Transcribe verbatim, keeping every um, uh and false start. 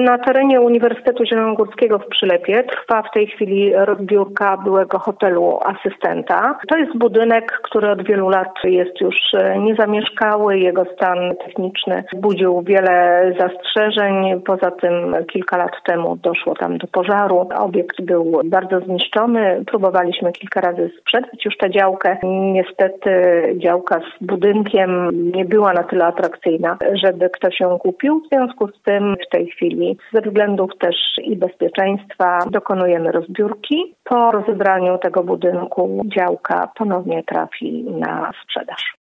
Na terenie Uniwersytetu Zielonogórskiego w Przylepie trwa w tej chwili rozbiórka byłego hotelu asystenta. To jest budynek, który od wielu lat jest już niezamieszkały. Jego stan techniczny budził wiele zastrzeżeń. Poza tym kilka lat temu doszło tam do pożaru. Obiekt był bardzo zniszczony. Próbowaliśmy kilka razy sprzedać już tę działkę. Niestety działka z budynkiem nie była na tyle atrakcyjna, żeby ktoś ją kupił. W związku z tym w tej chwili ze względów też i bezpieczeństwa dokonujemy rozbiórki. Po rozebraniu tego budynku działka ponownie trafi na sprzedaż.